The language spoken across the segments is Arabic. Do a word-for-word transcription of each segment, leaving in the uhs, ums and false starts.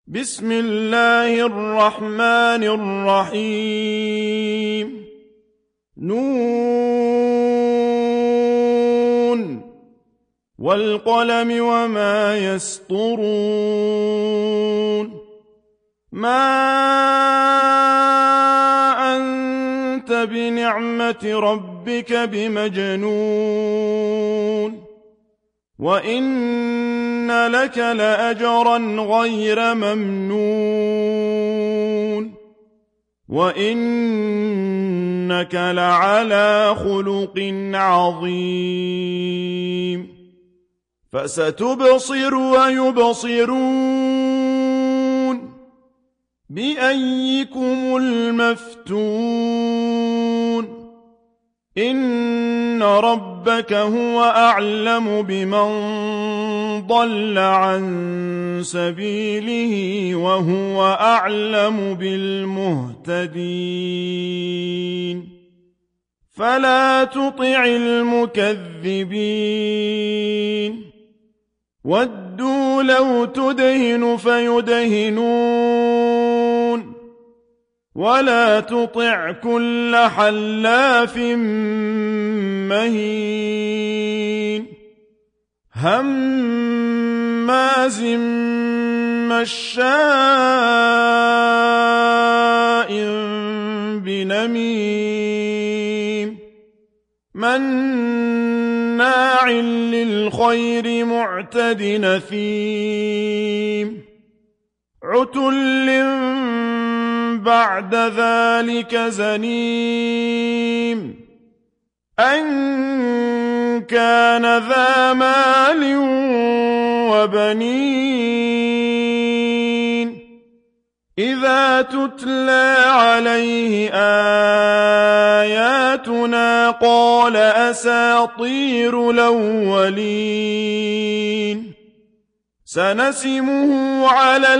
بسم الله الرحمن الرحيم نون والقلم وما يسطرون ما أنت بنعمة ربك بمجنون وإن لك لأجرا غير ممنون وإنك لعلى خلق عظيم فستبصر ويبصرون بأيكم المفتون إن ربك هو أعلم بمن ضل عن سبيله وهو أعلم بالمهتدين فلا تطع المكذبين ودوا لو تدهن فيدهنون ولا تطع كل حلاف مهين هماز مشاء بنميم مناع للخير معتد نثيم عتل بعد ذلك زنيم أن كان ذا مال وبنين إذا تتلى عليه آياتنا قال أساطير الأولين سنسمه على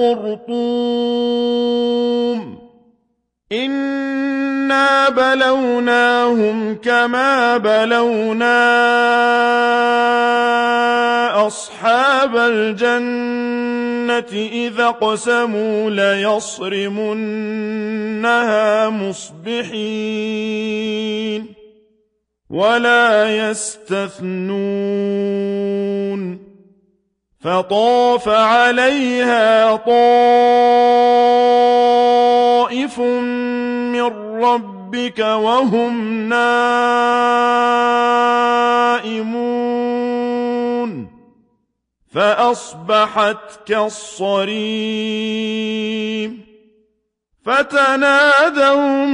الخرطوم إنا بلوناهم كما بلونا أصحاب الجنة إذا اقسموا ليصرمنها مصبحين ولا يستثنون فطاف عليها طائف من ربك وهم نائمون فأصبحت كالصريم فتنادوا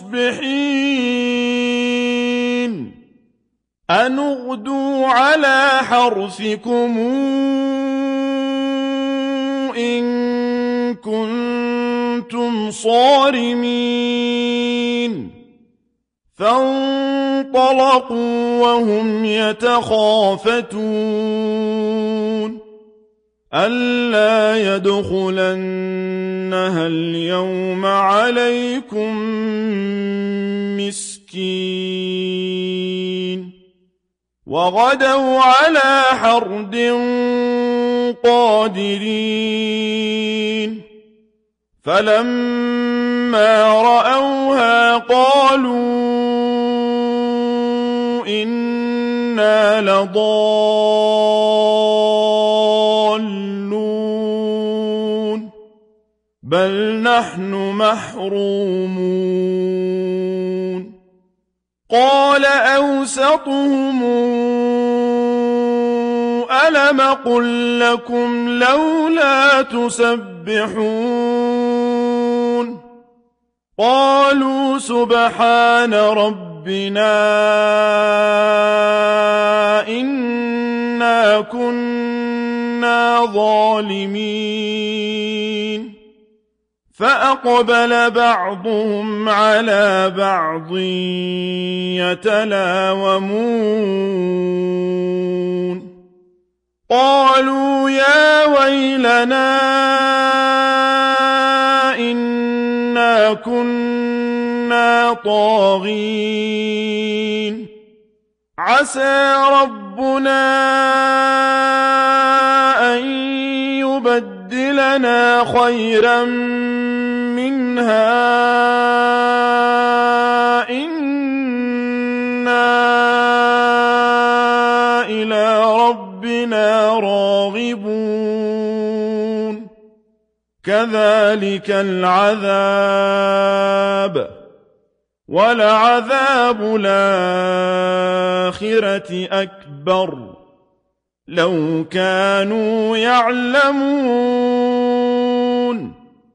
مصبحين أن اغدوا على حرثكم إن كنتم صارمين فانطلقوا وهم يتخافتون ألا يدخلنها اليوم عليكم مسكين وغدوا على حرد قادرين فلما رأوها قالوا إنا لضالون بل نحن محرومون قال أوسطهم ألم قل لكم لولا تسبحون قالوا سبحان ربنا إنا كنا ظالمين فأقبل بعضهم على بعض يتلاومون قالوا يا ويلنا إنا كنا طاغين عسى ربنا أن يبدلنا خيرا منها إنا إلى ربنا راغبون كذلك العذاب ولعذاب الآخرة أكبر لو كانوا يعلمون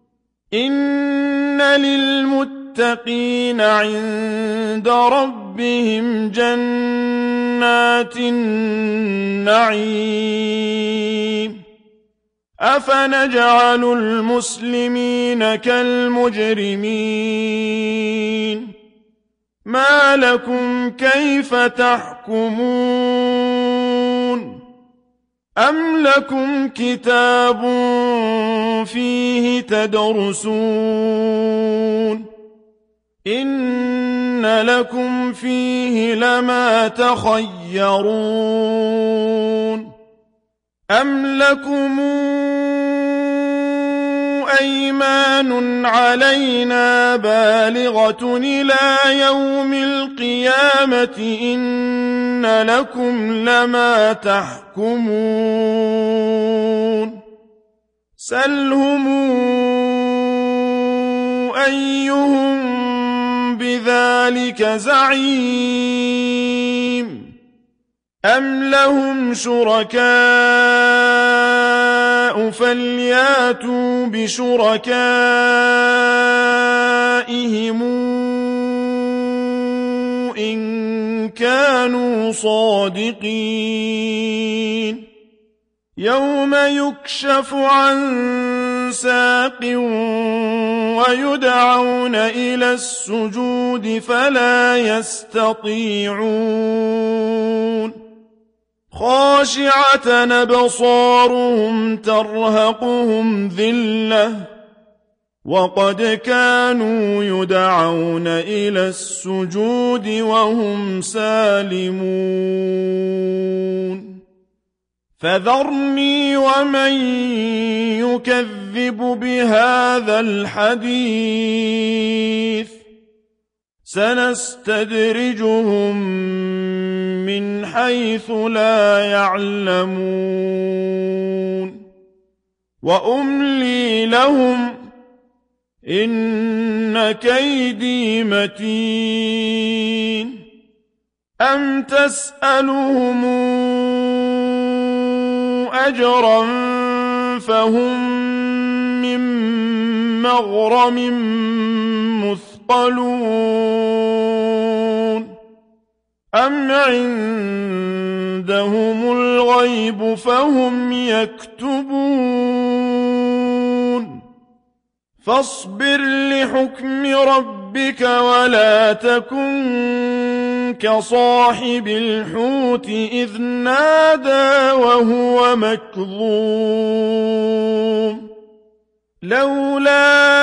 إن للمتقين عند ربهم جنات النعيم أفنجعل المسلمين كالمجرمين ما لكم كيف تحكمون أم لكم كتاب فيه تدرسون إن لكم فيه لما تخيرون أم لكم أيمان علينا بالغة إلى يوم القيامة إن لكم لما تحكمون سلهم أيهم بذلك زعيم أم لهم شركاء فلياتوا بشركائهم إن كانوا صادقين يوم يكشف عن ساق ويدعون إلى السجود فلا يستطيعون خاشعة أبصارهم ترهقهم ذلة وقد كانوا يدعون إلى السجود وهم سالمون فذرني ومن يكذب بهذا الحديث سنستدرجهم من حيث لا يعلمون وأملي لهم إن كيدي متين أم تسألهم أجرا فهم من مغرم مثقلون أم عندهم الغيب فهم يكتبون فاصبر لحكم ربك ولا تكن كصاحب الحوت إذ نادى وهو مكظوم لولا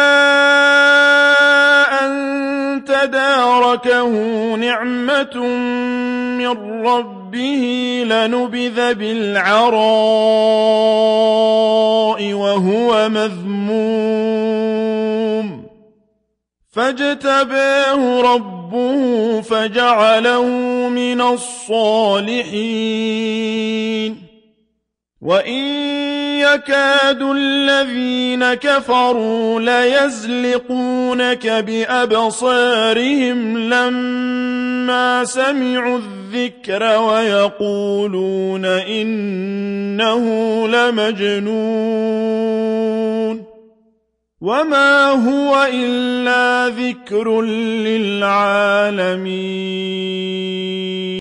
أن تداركه نعمة من ربه لنبذ بالعراء وهو مذموم فاجتباه ربه فجعله من الصالحين وإن يكاد الذين كفروا ليزلقونك بأبصارهم لما سمعوا الذكر ويقولون إنه لمجنون وما هو إلا ذكر للعالمين